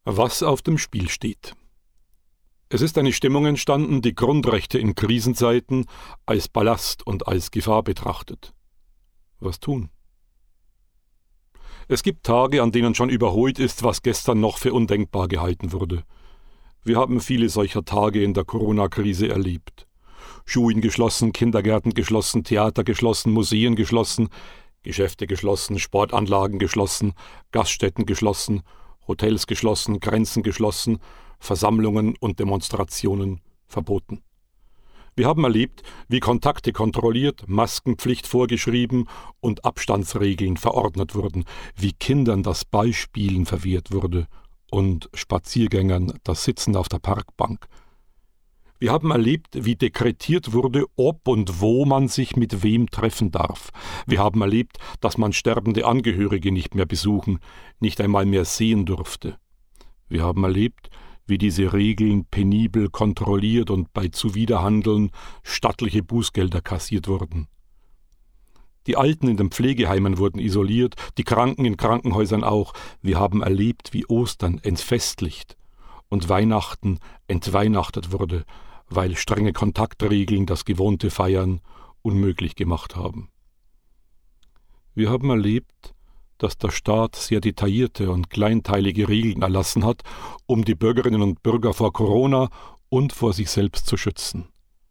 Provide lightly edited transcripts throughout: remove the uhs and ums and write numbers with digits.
Was auf dem Spiel steht. Es ist eine Stimmung entstanden, die Grundrechte in Krisenzeiten als Ballast und als Gefahr betrachtet. Was tun? Es gibt Tage, an denen schon überholt ist, was gestern noch für undenkbar gehalten wurde. Wir haben viele solcher Tage in der Corona-Krise erlebt. Schulen geschlossen, Kindergärten geschlossen, Theater geschlossen, Museen geschlossen, Geschäfte geschlossen, Sportanlagen geschlossen, Gaststätten geschlossen, Hotels geschlossen, Grenzen geschlossen, Versammlungen und Demonstrationen verboten. Wir haben erlebt, wie Kontakte kontrolliert, Maskenpflicht vorgeschrieben und Abstandsregeln verordnet wurden, wie Kindern das Ballspielen verwehrt wurde und Spaziergängern das Sitzen auf der Parkbank. Wir haben erlebt, wie dekretiert wurde, ob und wo man sich mit wem treffen darf. Wir haben erlebt, dass man sterbende Angehörige nicht mehr besuchen, nicht einmal mehr sehen durfte. Wir haben erlebt, wie diese Regeln penibel kontrolliert und bei Zuwiderhandeln stattliche Bußgelder kassiert wurden. Die Alten in den Pflegeheimen wurden isoliert, die Kranken in Krankenhäusern auch. Wir haben erlebt, wie Ostern entfestlicht und Weihnachten entweihnachtet wurde, weil strenge Kontaktregeln das gewohnte Feiern unmöglich gemacht haben. Wir haben erlebt, dass der Staat sehr detaillierte und kleinteilige Regeln erlassen hat, um die Bürgerinnen und Bürger vor Corona und vor sich selbst zu schützen.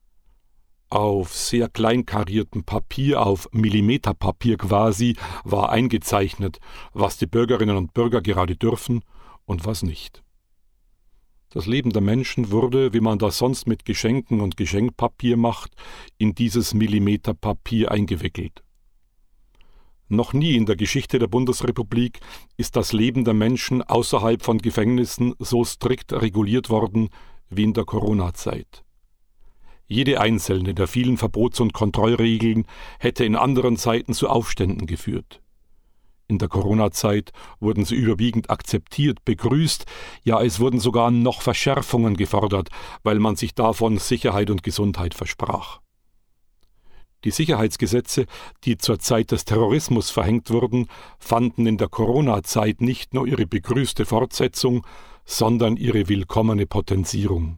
Auf sehr kleinkariertem Papier, auf Millimeterpapier quasi, war eingezeichnet, was die Bürgerinnen und Bürger gerade dürfen und was nicht. Das Leben der Menschen wurde, wie man das sonst mit Geschenken und Geschenkpapier macht, in dieses Millimeterpapier eingewickelt. Noch nie in der Geschichte der Bundesrepublik ist das Leben der Menschen außerhalb von Gefängnissen so strikt reguliert worden wie in der Corona-Zeit. Jede einzelne der vielen Verbots- und Kontrollregeln hätte in anderen Zeiten zu Aufständen geführt. In der Corona-Zeit wurden sie überwiegend akzeptiert, begrüßt, ja es wurden sogar noch Verschärfungen gefordert, weil man sich davon Sicherheit und Gesundheit versprach. Die Sicherheitsgesetze, die zur Zeit des Terrorismus verhängt wurden, fanden in der Corona-Zeit nicht nur ihre begrüßte Fortsetzung, sondern ihre willkommene Potenzierung.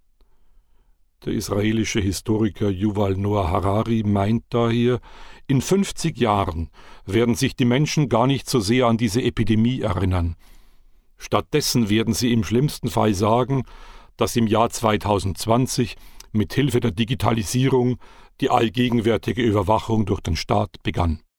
Der israelische Historiker Yuval Noah Harari meint daher, in 50 Jahren werden sich die Menschen gar nicht so sehr an diese Epidemie erinnern. Stattdessen werden sie im schlimmsten Fall sagen, dass im Jahr 2020 mit Hilfe der Digitalisierung die allgegenwärtige Überwachung durch den Staat begann.